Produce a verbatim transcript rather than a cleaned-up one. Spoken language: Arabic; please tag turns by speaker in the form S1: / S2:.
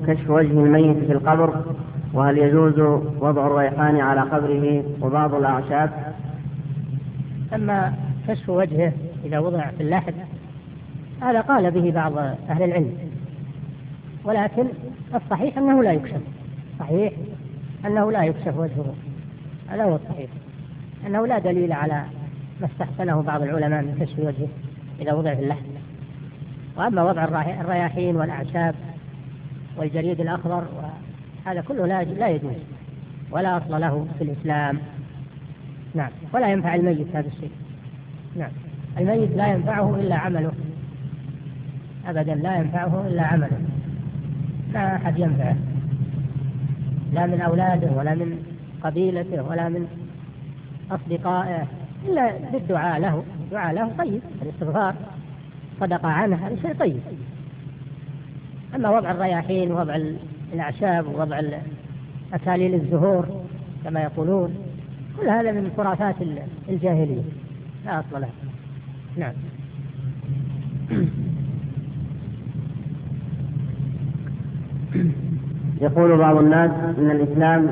S1: كشف وجه الميت في القبر، وهل يجوز وضع الريحان على قبره وبعض الأعشاب؟
S2: أما كشف وجهه إذا وضع في اللحد هذا قال به بعض أهل العلم، ولكن الصحيح أنه لا يكشف، صحيح أنه لا يكشف وجهه، هذا هو الصحيح، أنه لا دليل على ما استحسنه بعض العلماء من كشف وجهه إذا وضع في اللحد. وأما وضع الرياحين والأعشاب والجريد الأخضر هذا كله لا يجوز ولا أصل له في الإسلام. نعم، ولا ينفع الميت هذا الشيء. نعم، الميت لا ينفعه إلا عمله، أبدا لا ينفعه إلا عمله، لا أحد ينفعه، لا من أولاده ولا من قبيلته ولا من أصدقائه، إلا بالدعاء له. الدعاء له طيب، الاستغفار، صدقة عنه، هذا شيء طيب. أما وضع الرياحين ووضع الأعشاب ووضع أكاليل الزهور كما يقولون، كل هذا من خرافات الجاهلية لا أصل لها. نعم.
S1: يقول بعض الناس إن الإسلام